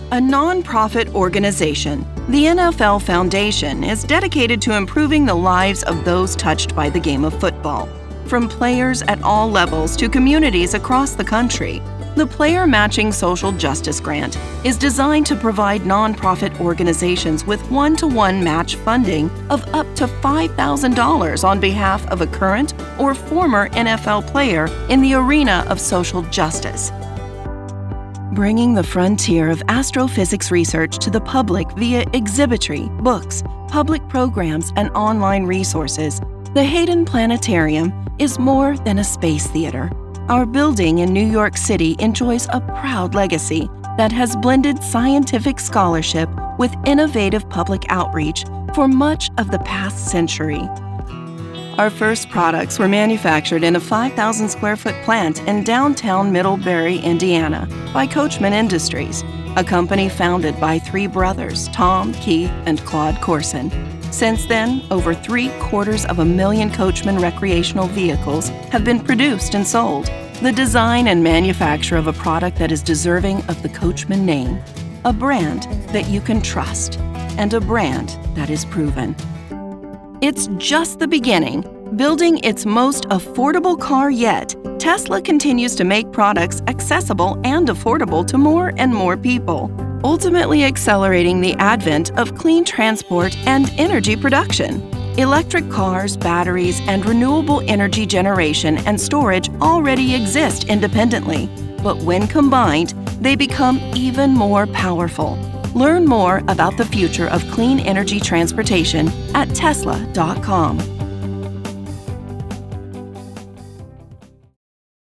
A non-profit organization, the NFL Foundation is dedicated to improving the lives of those touched by the game of football. From players at all levels to communities across the country, the Player Matching Social Justice Grant is designed to provide nonprofit organizations with one-to-one match funding of up to $5,000 on behalf of a current or former NFL player in the arena of social justice. Bringing the frontier of astrophysics research to the public via exhibitry, books, public programs, and online resources, the Hayden Planetarium is more than a space theater. Our building in New York City enjoys a proud legacy that has blended scientific scholarship with innovative public outreach for much of the past century. Our first products were manufactured in a 5,000 square foot plant in downtown Middlebury, Indiana, by Coachman Industries, a company founded by three brothers, Tom, Keith, and Claude Corson. Since then, over 750,000 Coachman recreational vehicles have been produced and sold. The design and manufacture of a product that is deserving of the Coachman name, a brand that you can trust, and a brand that is proven. It's just the beginning. Building its most affordable car yet, Tesla continues to make products accessible and affordable to more and more people, ultimately accelerating the advent of clean transport and energy production. Electric cars, batteries, and renewable energy generation and storage already exist independently, but when combined, they become even more powerful. Learn more about the future of clean energy transportation at Tesla.com.